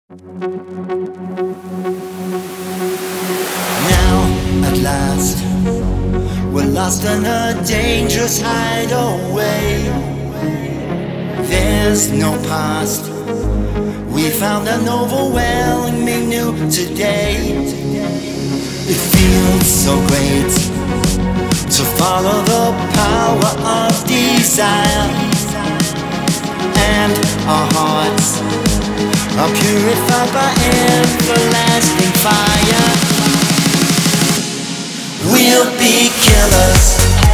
Now, at last, we're lost in a dangerous hideaway. There's no past. We found an overwhelming new today. It feels so great to follow the power of desire, and our hearts are purified by everlasting fire. We'll be killers.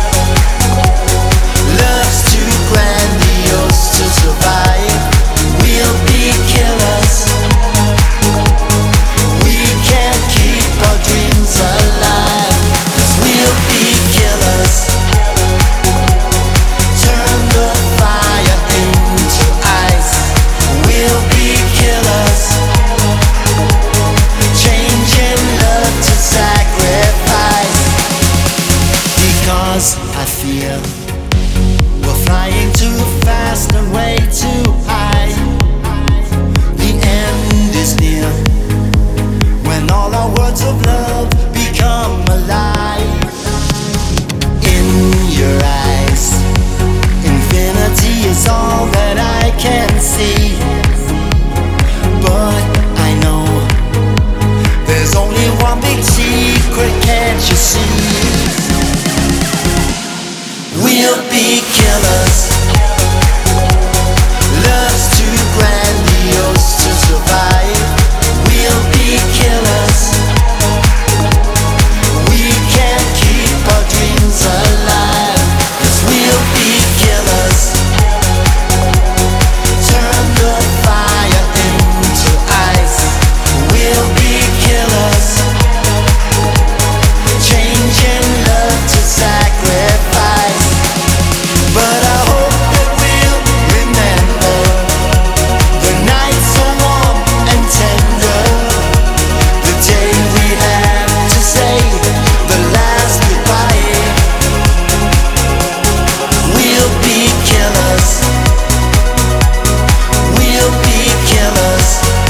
Love's too grandiose to survive. We'll be killers. We can't keep our dreams alive. 'Cause we'll be killers. Turn the fire into ice. We'll be killers. Changing love to sacrifice. Because I fear we're flying too fast and way too high. The end is near when all our words of love become a lie. In your eyes, infinity is all that I can see. But I know there's only one big secret, can't you see? We'll be killers. Love's too grandiose to survive. We'll be killers. We can't keep our dreams alive. 'Cause we'll be killers. Turn the fire into ice. We'll be killers. Changing love to sacrifice. But I hope that we'll remember the night so warm and tender, the day we had to say the last goodbye. We'll be killers. We'll be killers.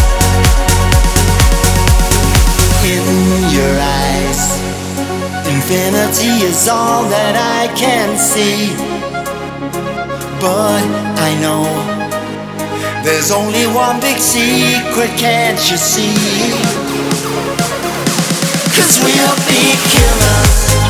In your eyes, infinity is all that I can see. But I know there's only one big secret, can't you see? 'Cause we'll be killers.